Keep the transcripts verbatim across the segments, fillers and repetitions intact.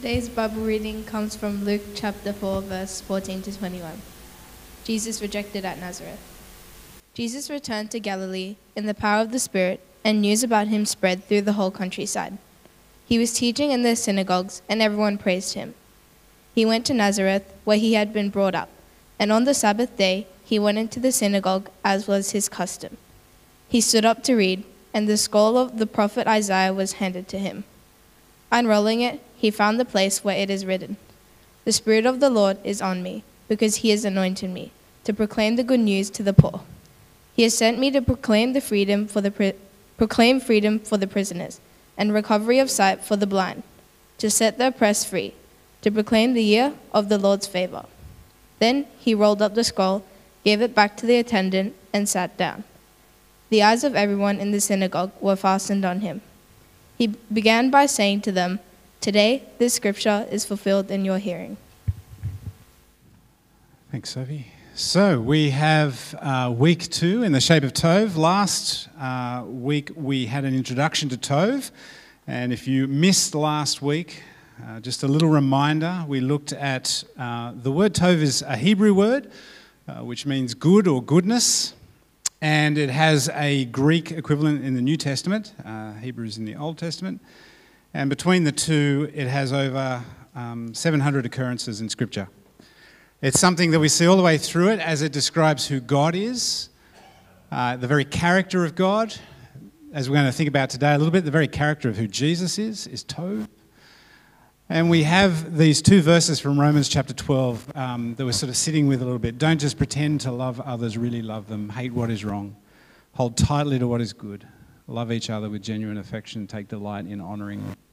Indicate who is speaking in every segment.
Speaker 1: Today's Bible reading comes from Luke chapter four, verse fourteen to twenty-one. Jesus rejected at Nazareth. Jesus returned to Galilee in the power of the Spirit, and news about him spread through the whole countryside. He was teaching in their synagogues, and everyone praised him. He went to Nazareth, where he had been brought up, and on the Sabbath day he went into the synagogue, as was his custom. He stood up to read, and the scroll of the prophet Isaiah was handed to him. Unrolling it, he found the place where it is written, "The Spirit of the Lord is on me, because he has anointed me, to proclaim the good news to the poor. He has sent me to proclaim the freedom for the pri- proclaim freedom for the prisoners, and recovery of sight for the blind, to set the oppressed free, to proclaim the year of the Lord's favor." Then he rolled up the scroll, gave it back to the attendant, and sat down. The eyes of everyone in the synagogue were fastened on him. He began by saying to them, "Today this scripture is fulfilled in your hearing."
Speaker 2: Thanks, Sophie. So we have uh, week two in the shape of Tov. Last uh, week we had an introduction to Tov, and if you missed last week, uh, just a little reminder, we looked at uh, the word Tov is a Hebrew word, uh, which means good or goodness, and it has a Greek equivalent in the New Testament. Uh, Hebrew is in the Old Testament. And between the two, it has over um, seven hundred occurrences in Scripture. It's something that we see all the way through it as it describes who God is, uh, the very character of God. As we're going to think about today a little bit, the very character of who Jesus is, is Tov. And we have these two verses from Romans chapter twelve um, that we're sort of sitting with a little bit. Don't just pretend to love others, really love them. Hate what is wrong. Hold tightly to what is good. Love each other with genuine affection. Take delight in honouring them.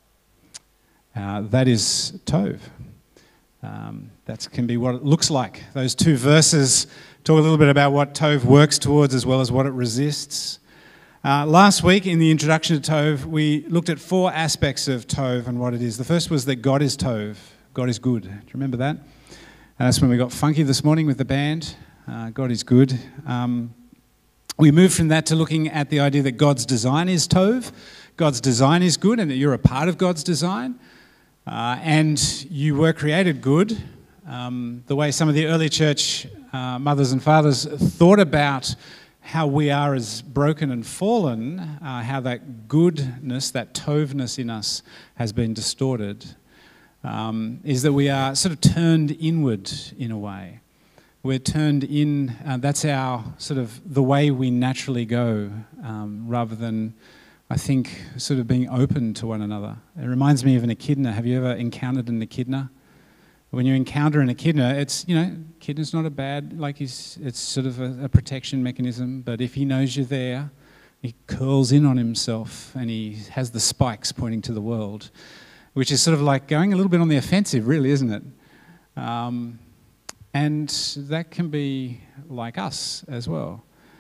Speaker 2: Uh, that is Tov. Um, that can be what it looks like. Those two verses talk a little bit about what Tov works towards as well as what it resists. Uh, last week in the introduction to Tov, we looked at four aspects of Tov and what it is. The first was that God is Tov. God is good. Do you remember that? And that's when we got funky this morning with the band. Uh, God is good. Um, we moved from that to looking at the idea that God's design is Tov. God's design is good and that you're a part of God's design. Uh, and you were created good. Um, the way some of the early church uh, mothers and fathers thought about how we are as broken and fallen, uh, how that goodness, that Tovness in us has been distorted, um, is that we are sort of turned inward in a way. We're turned in, uh, that's our sort of the way we naturally go, um, rather than, I think, sort of being open to one another. It reminds me of an echidna. Have you ever encountered an echidna? When you encounter an echidna, it's, you know, echidna's not a bad, like he's, it's sort of a, a protection mechanism, but if he knows you're there, he curls in on himself and he has the spikes pointing to the world, which is sort of like going a little bit on the offensive, really, isn't it? Um, and that can be like us as well.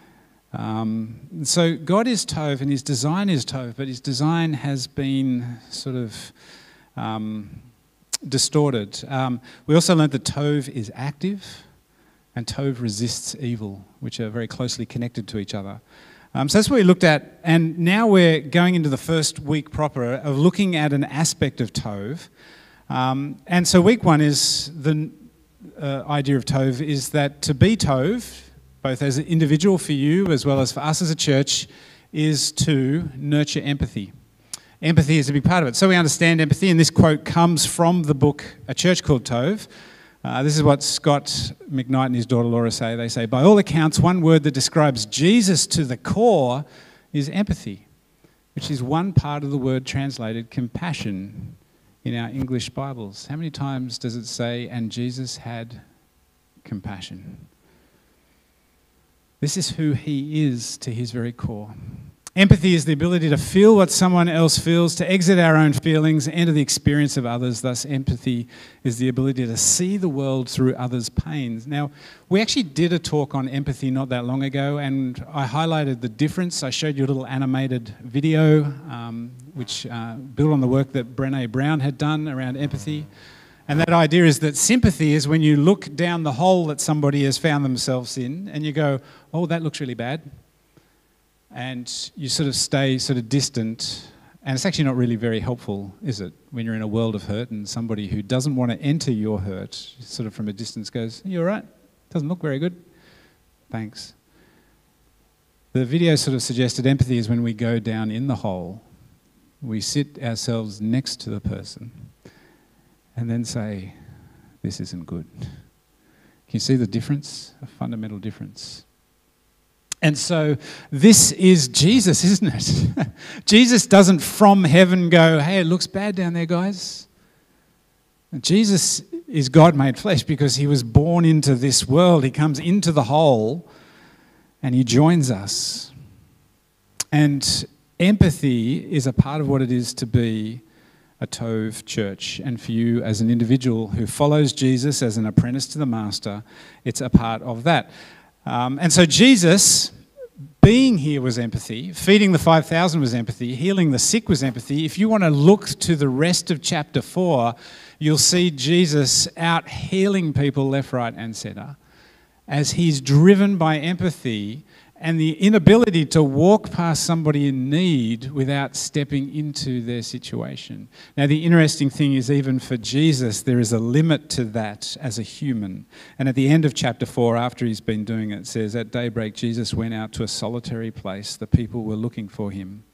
Speaker 2: Um, so God is Tov and his design is Tov, but his design has been sort of um, distorted. Um, we also learned that Tov is active and Tov resists evil, which are very closely connected to each other. Um, so that's what we looked at, and now we're going into the first week proper of looking at an aspect of Tov. Um, and so week one is the uh, idea of Tov is that to be Tov, both as an individual for you as well as for us as a church, is to nurture empathy. Empathy is a big part of it. So we understand empathy, and this quote comes from the book A Church Called Tov. Uh, this is what Scott McKnight and his daughter Laura say. They say, by all accounts, one word that describes Jesus to the core is empathy, which is one part of the word translated compassion in our English Bibles. How many times does it say, and Jesus had compassion? This is who he is to his very core. Empathy is the ability to feel what someone else feels, to exit our own feelings, enter the experience of others. Thus, empathy is the ability to see the world through others' pains. Now, we actually did a talk on empathy not that long ago, and I highlighted the difference. I showed you a little animated video, um, which uh, built on the work that Brené Brown had done around empathy. And that idea is that sympathy is when you look down the hole that somebody has found themselves in, and you go, oh, that looks really bad. And you sort of stay sort of distant And it's actually not really very helpful, is it, when you're in a world of hurt and somebody who doesn't want to enter your hurt, sort of from a distance goes, "You all right? Doesn't look very good. Thanks." The video sort of suggested empathy is when we go down in the hole, we sit ourselves next to the person and then say, "This isn't good." Can you see the difference? A fundamental difference. And so this is Jesus, isn't it? Jesus doesn't from heaven go, "Hey, it looks bad down there, guys." Jesus is God made flesh because he was born into this world. He comes into the hole and he joins us. And empathy is a part of what it is to be a Tove church. And for you as an individual who follows Jesus as an apprentice to the master, it's a part of that. Um, and so Jesus, being here was empathy, feeding the five thousand was empathy, healing the sick was empathy. If you want to look to the rest of chapter four, you'll see Jesus out healing people left, right and centre as he's driven by empathy and the inability to walk past somebody in need without stepping into their situation. Now, the interesting thing is, even for Jesus, there is a limit to that as a human. And at the end of chapter four, after he's been doing it, it says, "At daybreak, Jesus went out to a solitary place. The people were looking for him.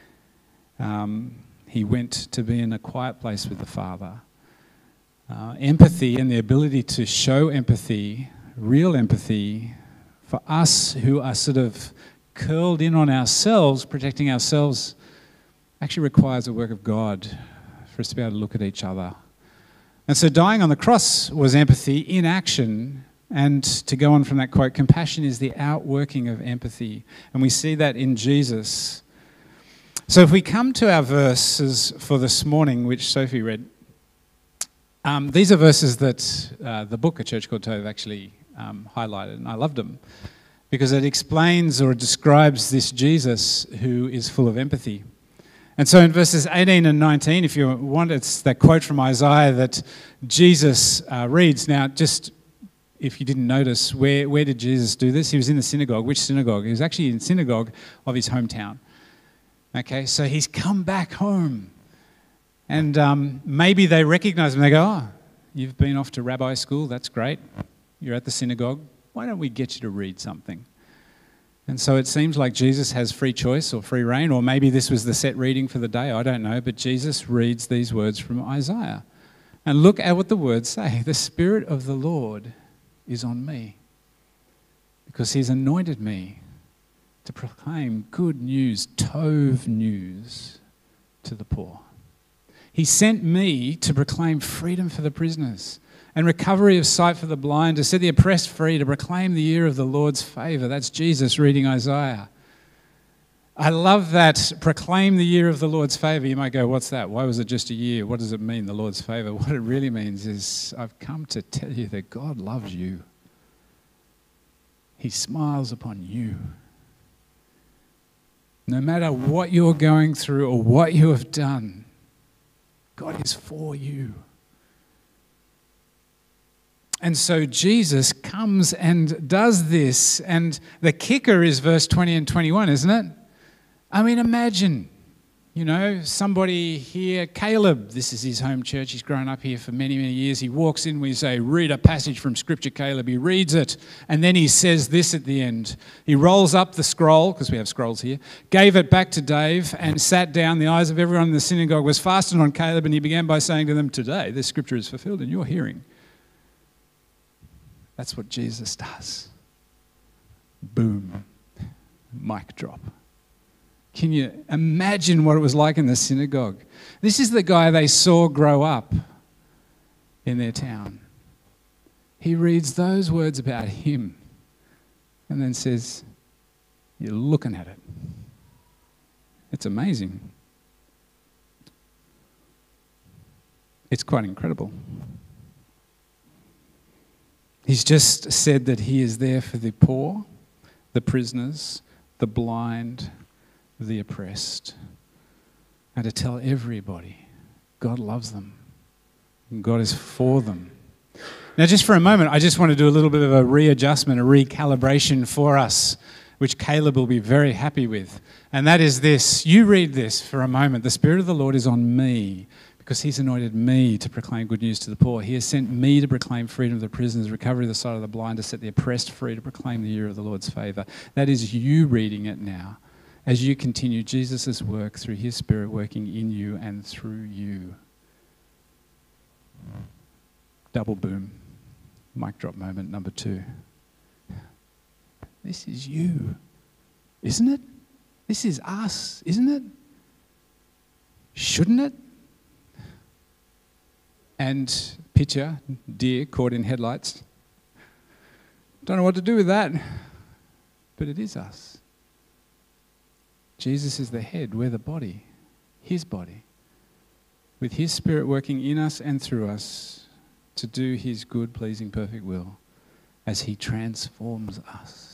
Speaker 2: Um, he went to be in a quiet place with the Father." Uh, empathy and the ability to show empathy, real empathy, for us who are sort of curled in on ourselves, protecting ourselves, actually requires a work of God for us to be able to look at each other. And so dying on the cross was empathy in action. And to go on from that quote, compassion is the outworking of empathy. And we see that in Jesus. So if we come to our verses for this morning, which Sophie read, um, these are verses that uh, the book, A Church Called Tove, actually Um, highlighted, and I loved them because it explains or describes this Jesus who is full of empathy. And so in verses eighteen and nineteen, if you want, it's that quote from Isaiah that Jesus uh, reads. Now, just if you didn't notice, where, where did Jesus do this? He was in the synagogue. Which synagogue? He was actually in the synagogue of his hometown. Okay, so he's come back home. And um, maybe they recognize him. They go, "Oh, you've been off to rabbi school. That's great. You're at the synagogue. Why don't we get you to read something?" And so it seems like Jesus has free choice or free reign, or maybe this was the set reading for the day, I don't know, but Jesus reads these words from Isaiah. And look at what the words say. "The Spirit of the Lord is on me because he's anointed me to proclaim good news, Tove news, to the poor. He sent me to proclaim freedom for the prisoners and recovery of sight for the blind, to set the oppressed free, to proclaim the year of the Lord's favour." That's Jesus reading Isaiah. I love that, proclaim the year of the Lord's favour. You might go, "What's that? Why was it just a year? What does it mean, the Lord's favour?" What it really means is, I've come to tell you that God loves you. He smiles upon you. No matter what you're going through or what you have done, God is for you. And so Jesus comes and does this. And the kicker is verse twenty and twenty-one, isn't it? I mean, imagine, you know, somebody here, Caleb, this is his home church. He's grown up here for many, many years. He walks in, we say, "Read a passage from Scripture, Caleb." He reads it, and then he says this at the end. He rolls up the scroll, because we have scrolls here, gave it back to Dave, and sat down. The eyes of everyone in the synagogue was fastened on Caleb, and he began by saying to them, "Today, this Scripture is fulfilled in your hearing." That's what Jesus does. Boom. Mic drop. Can you imagine what it was like in the synagogue? This is the guy they saw grow up in their town. He reads those words about him and then says, "You're looking at it." It's amazing. It's quite incredible. He's just said that he is there for the poor, the prisoners, the blind, the oppressed, and to tell everybody God loves them and God is for them. Now, just for a moment, I just want to do a little bit of a readjustment, a recalibration for us. which Caleb will be very happy with. And that is this. You read this for a moment. The Spirit of the Lord is on me because he's anointed me to proclaim good news to the poor. He has sent me to proclaim freedom of the prisoners, recovery of the sight of the blind, to set the oppressed free, to proclaim the year of the Lord's favour. That is you reading it now as you continue Jesus' work through his Spirit working in you and through you. Double boom. Mic drop moment number two. This is you, isn't it? This is us, isn't it? Shouldn't it? And picture, deer caught in headlights. Don't know what to do with that, but it is us. Jesus is the head, we're the body, his body, with his Spirit working in us and through us to do his good, pleasing, perfect will as he transforms us.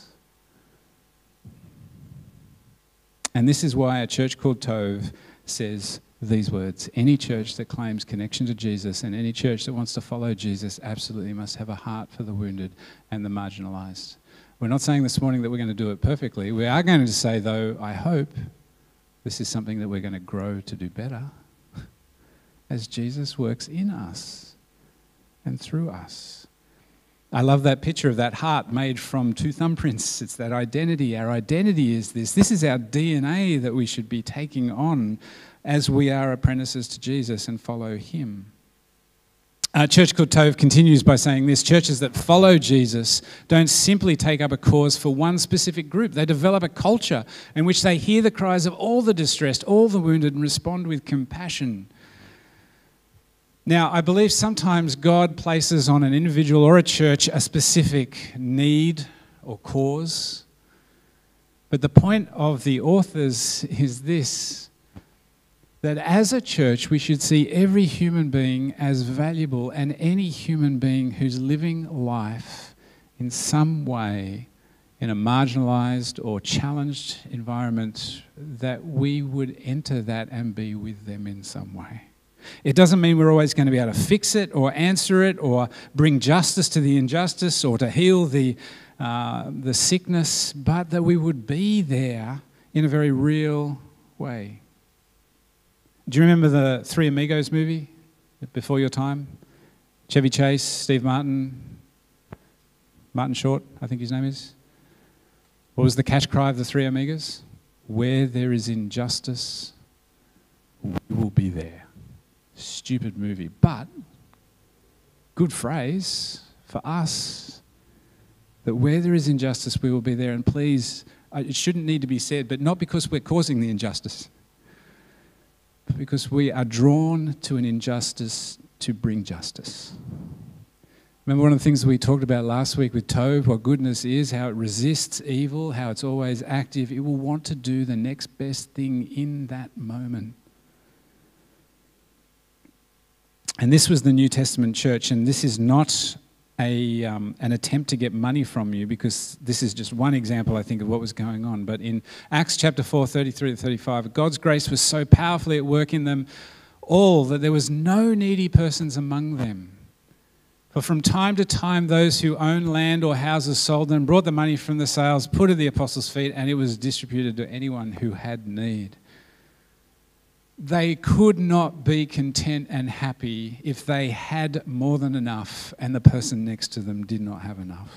Speaker 2: And this is why a church called Tove says these words: any church that claims connection to Jesus and any church that wants to follow Jesus absolutely must have a heart for the wounded and the marginalised. We're not saying this morning that we're going to do it perfectly. We are going to say, though, I hope this is something that we're going to grow to do better as Jesus works in us and through us. I love that picture of that heart made from two thumbprints. It's that identity. Our identity is this. This is our D N A that we should be taking on as we are apprentices to Jesus and follow him. A church called Tove continues by saying this: churches that follow Jesus don't simply take up a cause for one specific group. They develop a culture in which they hear the cries of all the distressed, all the wounded, and respond with compassion. Now, I believe sometimes God places on an individual or a church a specific need or cause. But the point of the authors is this: that as a church, we should see every human being as valuable, and any human being who's living life in some way in a marginalised or challenged environment, that we would enter that and be with them in some way. It doesn't mean we're always going to be able to fix it or answer it or bring justice to the injustice or to heal the, uh, the sickness, but that we would be there in a very real way. Do you remember the Three Amigos movie, Before Your Time? Chevy Chase, Steve Martin, Martin Short, I think his name is. What was the cash cry of the Three Amigos? Where there is injustice, we will be there. Stupid movie, but good phrase for us, that where there is injustice, we will be there. And please, it shouldn't need to be said, but not because we're causing the injustice, but because we are drawn to an injustice to bring justice. Remember one of the things that we talked about last week with Tove, what goodness is, how it resists evil, how it's always active. It will want to do the next best thing in that moment. And this was the New Testament church, and this is not a um, an attempt to get money from you, because this is just one example, I think, of what was going on. But in Acts chapter four, thirty-three to thirty-five, God's grace was so powerfully at work in them all that there was no needy persons among them. For from time to time, those who owned land or houses sold them, brought the money from the sales, put at the apostles' feet, and it was distributed to anyone who had need. They could not be content and happy if they had more than enough and the person next to them did not have enough.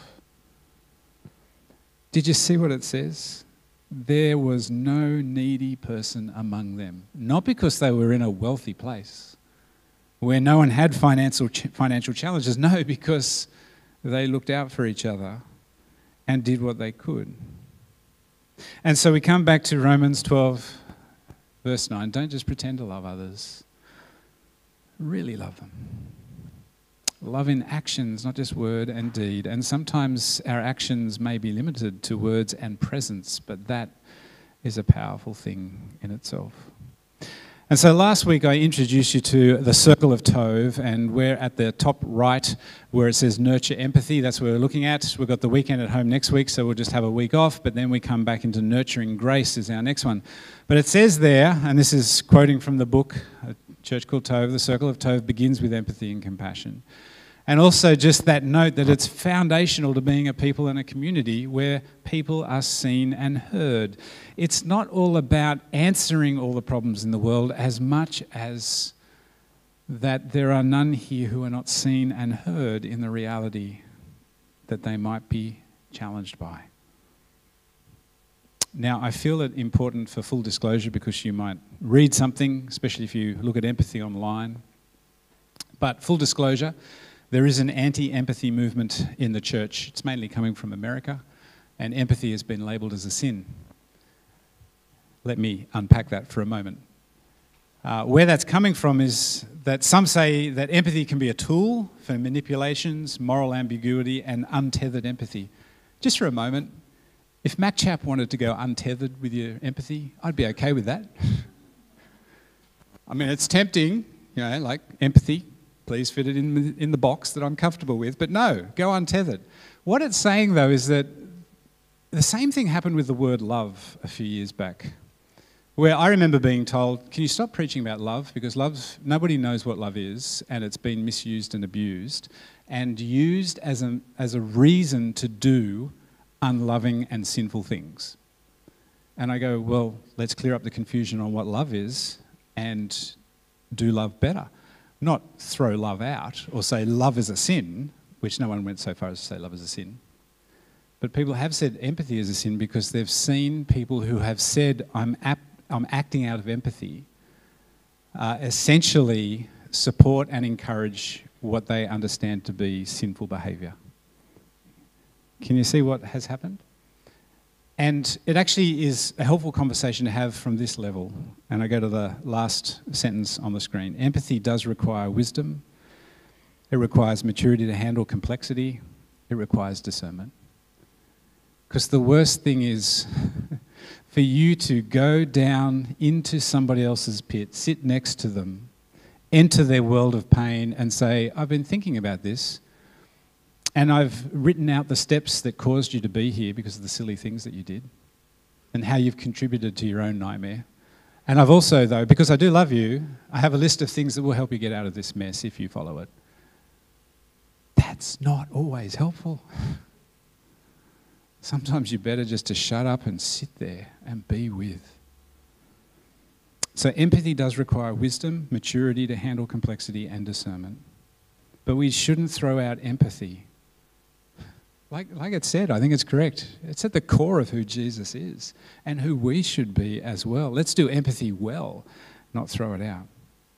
Speaker 2: Did you see what it says? There was no needy person among them. Not because they were in a wealthy place where no one had financial financial challenges. No, because they looked out for each other and did what they could. And so we come back to Romans twelve, verse nine. Don't just pretend to love others. Really love them. Love in actions, not just word and deed. And sometimes our actions may be limited to words and presence, but that is a powerful thing in itself. And so last week I introduced you to the circle of Tove, and we're at the top right where it says nurture empathy. That's what we're looking at. We've got the weekend at home next week, so we'll just have a week off, but then we come back into nurturing grace is our next one. But it says there, and this is quoting from the book, A Church Called Tove, the circle of Tove begins with empathy and compassion. And also just that note that it's foundational to being a people in a community where people are seen and heard. It's not all about answering all the problems in the world as much as that there are none here who are not seen and heard in the reality that they might be challenged by. Now, I feel it important for full disclosure because you might read something, especially if you look at empathy online. But full disclosure, there is an anti-empathy movement in the church. It's mainly coming from America, and empathy has been labelled as a sin. Let me unpack that for a moment. Uh, where that's coming from is that some say that empathy can be a tool for manipulations, moral ambiguity, and untethered empathy. Just for a moment, if Matt Chapp wanted to go untethered with your empathy, I'd be okay with that. I mean, it's tempting, you know, like empathy. Please fit it in, in the box that I'm comfortable with. But no, go untethered. What it's saying, though, is that the same thing happened with the word love a few years back, where I remember being told, can you stop preaching about love? Because love, nobody knows what love is, and it's been misused and abused, and used as a, as a reason to do unloving and sinful things. And I go, well, let's clear up the confusion on what love is and do love better. Not throw love out or say love is a sin, which no one went so far as to say love is a sin. But people have said empathy is a sin because they've seen people who have said, I'm, ap- I'm acting out of empathy, uh, essentially support and encourage what they understand to be sinful behaviour. Can you see what has happened? And it actually is a helpful conversation to have from this level. And I go to the last sentence on the screen. Empathy does require wisdom. It requires maturity to handle complexity. It requires discernment. Because the worst thing is for you to go down into somebody else's pit, sit next to them, enter their world of pain and say, I've been thinking about this, and I've written out the steps that caused you to be here because of the silly things that you did and how you've contributed to your own nightmare. And I've also, though, because I do love you, I have a list of things that will help you get out of this mess if you follow it. That's not always helpful. Sometimes you're better just to shut up and sit there and be with. So empathy does require wisdom, maturity to handle complexity and discernment. But we shouldn't throw out empathy. Like, like it said, I think it's correct. It's at the core of who Jesus is and who we should be as well. Let's do empathy well, not throw it out.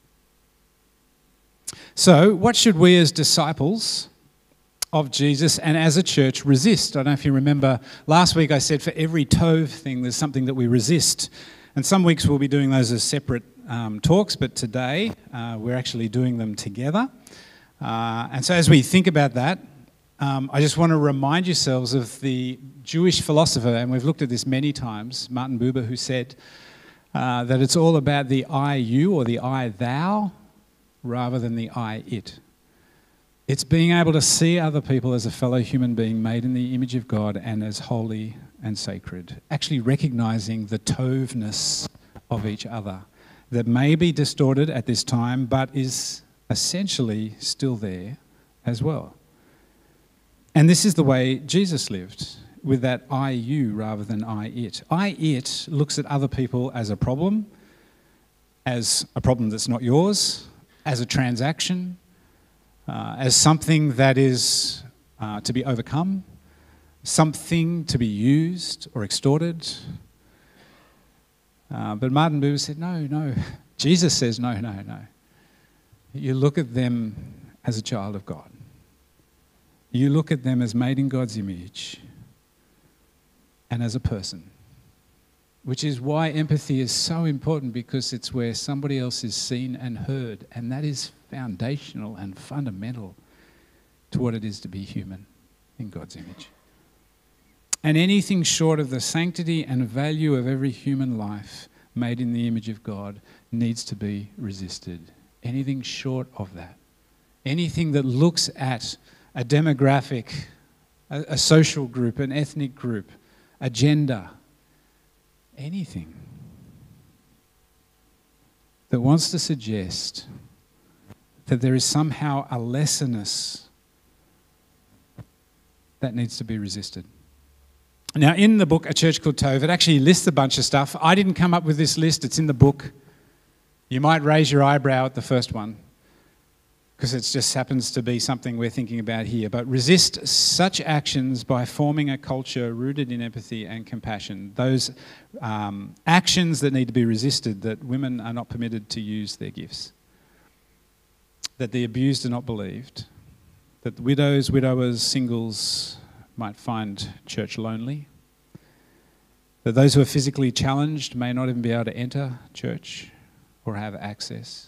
Speaker 2: So, what should we as disciples of Jesus and as a church resist? I don't know if you remember, last week I said for every Tov thing there's something that we resist. And some weeks we'll be doing those as separate um, talks, but today uh, we're actually doing them together. Uh, and so as we think about that, um, I just want to remind yourselves of the Jewish philosopher, and we've looked at this many times, Martin Buber, who said uh, that it's all about the I-you or the I-thou rather than the I-it. It's being able to see other people as a fellow human being made in the image of God and as holy and sacred, actually recognising the tovness of each other that may be distorted at this time but is essentially still there as well. And this is the way Jesus lived, with that I-you rather than I-it. I-it looks at other people as a problem, as a problem that's not yours, as a transaction, uh, as something that is uh, to be overcome, something to be used or extorted. Uh, but Martin Buber said, no, no. Jesus says, no, no, no. You look at them as a child of God. You look at them as made in God's image and as a person, which is why empathy is so important, because it's where somebody else is seen and heard, and that is foundational and fundamental to what it is to be human in God's image. And anything short of the sanctity and value of every human life made in the image of God needs to be resisted. Anything short of that. Anything that looks at a demographic, a, a social group, an ethnic group, a gender, anything that wants to suggest that there is somehow a lessonness that needs to be resisted. Now, in the book, A Church Called Tove, it actually lists a bunch of stuff. I didn't come up with this list. It's in the book. You might raise your eyebrow at the first one because it just happens to be something we're thinking about here. But resist such actions by forming a culture rooted in empathy and compassion. Those um, actions that need to be resisted, that women are not permitted to use their gifts, that the abused are not believed, that widows, widowers, singles might find church lonely, that those who are physically challenged may not even be able to enter church or have access.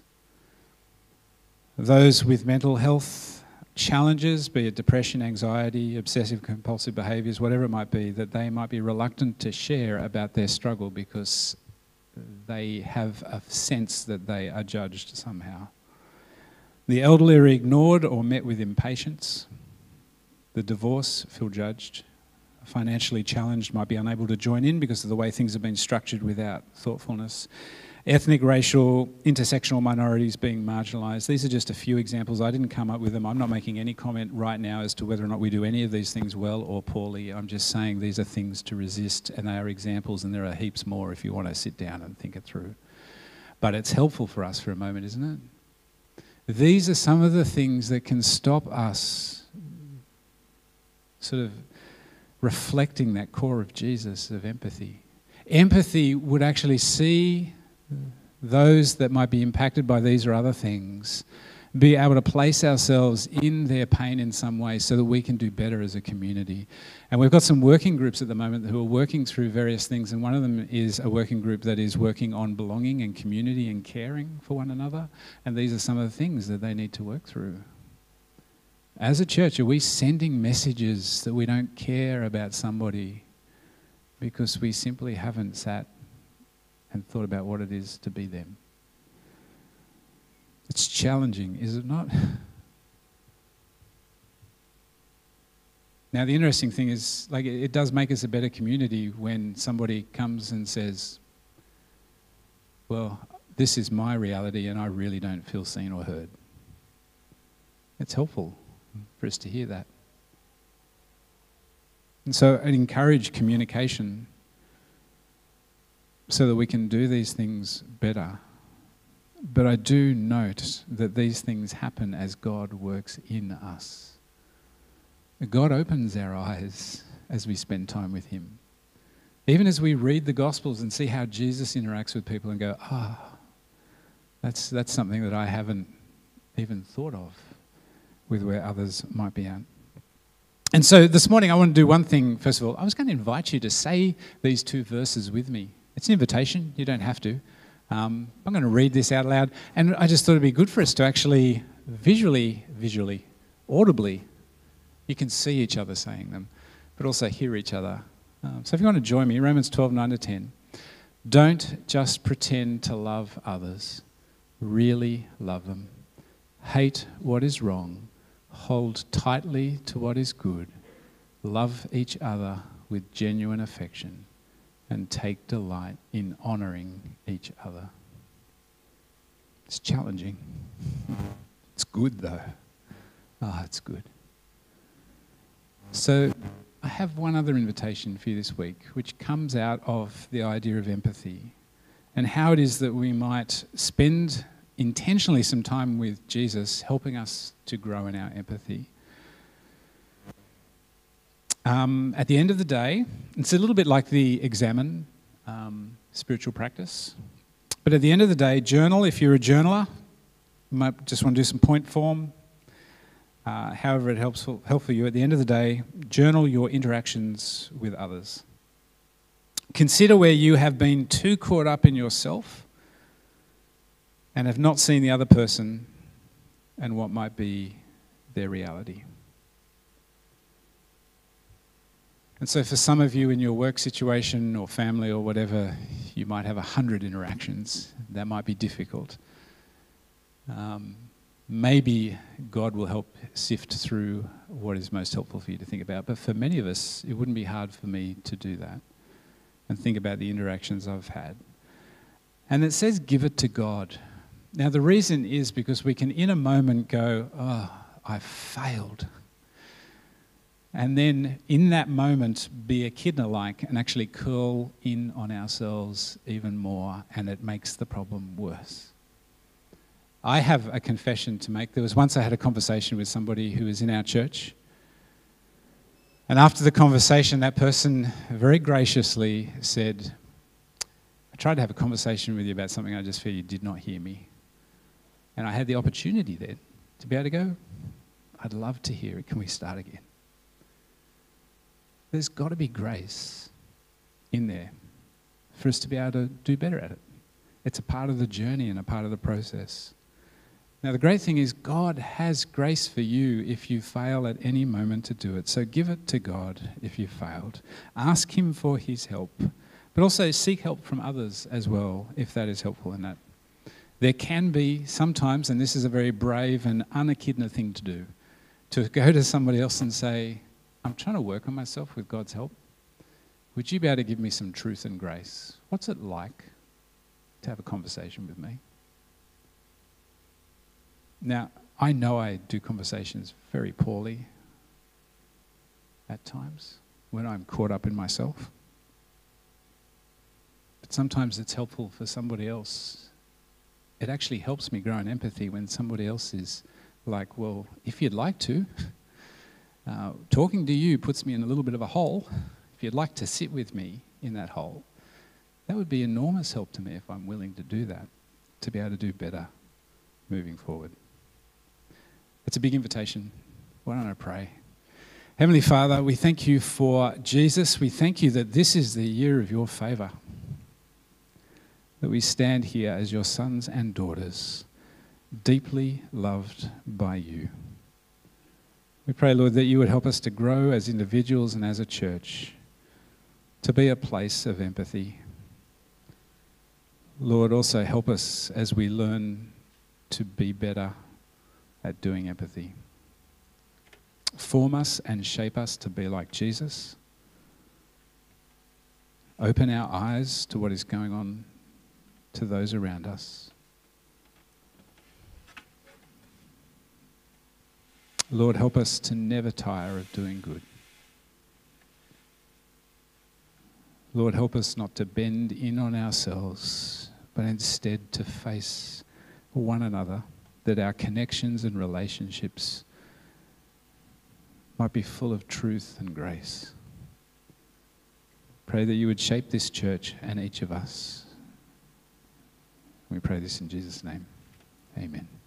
Speaker 2: Those with mental health challenges, be it depression, anxiety, obsessive compulsive behaviours, whatever it might be, that they might be reluctant to share about their struggle because they have a sense that they are judged somehow. The elderly are ignored or met with impatience. The divorced feel judged. Financially challenged might be unable to join in because of the way things have been structured without thoughtfulness. Ethnic, racial, intersectional minorities being marginalised. These are just a few examples. I didn't come up with them. I'm not making any comment right now as to whether or not we do any of these things well or poorly. I'm just saying these are things to resist, and they are examples, and there are heaps more if you want to sit down and think it through. But it's helpful for us for a moment, isn't it? These are some of the things that can stop us sort of reflecting that core of Jesus, of empathy. Empathy would actually see those that might be impacted by these or other things, be able to place ourselves in their pain in some way so that we can do better as a community. And we've got some working groups at the moment who are working through various things, and one of them is a working group that is working on belonging and community and caring for one another, and these are some of the things that they need to work through. As a church, are we sending messages that we don't care about somebody because we simply haven't sat and thought about what it is to be them? It's challenging, is it not? Now, the interesting thing is, like, it does make us a better community when somebody comes and says, well, this is my reality and I really don't feel seen or heard. It's helpful for us to hear that. And so I'd encourage communication so that we can do these things better. But I do note that these things happen as God works in us. God opens our eyes as we spend time with him. Even as we read the Gospels and see how Jesus interacts with people and go, ah, oh, that's, that's something that I haven't even thought of with where others might be at. And so this morning I want to do one thing. First of all, I was going to invite you to say these two verses with me. It's an invitation. You don't have to. Um, I'm going to read this out loud. And I just thought it'd be good for us to actually visually, visually, audibly, you can see each other saying them, but also hear each other. Um, so if you want to join me, Romans twelve, nine to ten. Don't just pretend to love others. Really love them. Hate what is wrong. Hold tightly to what is good. Love each other with genuine affection. And take delight in honouring each other. It's challenging. It's good though. Ah, oh, it's good. So I have one other invitation for you this week, which comes out of the idea of empathy and how it is that we might spend intentionally some time with Jesus, helping us to grow in our empathy. Um, at the end of the day, it's a little bit like the examine um, spiritual practice. But at the end of the day, journal. If you're a journaler, you might just want to do some point form. Uh, however it helps for, help for you. At the end of the day, journal your interactions with others. Consider where you have been too caught up in yourself and have not seen the other person and what might be their reality. And so for some of you in your work situation or family or whatever, you might have a hundred interactions. That might be difficult. Um, maybe God will help sift through what is most helpful for you to think about. But for many of us, it wouldn't be hard for me to do that and think about the interactions I've had. And it says, give it to God. Now, the reason is because we can in a moment go, oh, I've failed. And then in that moment, be echidna-like and actually curl in on ourselves even more, and it makes the problem worse. I have a confession to make. There was once I had a conversation with somebody who was in our church. And after the conversation, that person very graciously said, I tried to have a conversation with you about something, I just feel you did not hear me. And I had the opportunity then to be able to go, I'd love to hear it. Can we start again? There's got to be grace in there for us to be able to do better at it. It's a part of the journey and a part of the process. Now, the great thing is God has grace for you if you fail at any moment to do it. So give it to God if you failed. Ask him for his help, but also seek help from others as well, if that is helpful in that. There can be sometimes, and this is a very brave and un-echidna thing to do, to go to somebody else and say, I'm trying to work on myself with God's help. Would you be able to give me some truth and grace? What's it like to have a conversation with me? Now, I know I do conversations very poorly at times when I'm caught up in myself. But sometimes it's helpful for somebody else. It actually helps me grow in empathy when somebody else is like, well, if you'd like to, uh, talking to you puts me in a little bit of a hole. If you'd like to sit with me in that hole, that would be enormous help to me if I'm willing to do that, to be able to do better moving forward. It's a big invitation. Why don't I pray? Heavenly Father, we thank you for Jesus. We thank you that this is the year of your favour, that we stand here as your sons and daughters, deeply loved by you. We pray, Lord, that you would help us to grow as individuals and as a church, to be a place of empathy. Lord, also help us as we learn to be better at doing empathy. Form us and shape us to be like Jesus. Open our eyes to what is going on to those around us. Lord, help us to never tire of doing good. Lord, help us not to bend in on ourselves, but instead to face one another, that our connections and relationships might be full of truth and grace. Pray that you would shape this church and each of us. We pray this in Jesus' name. Amen.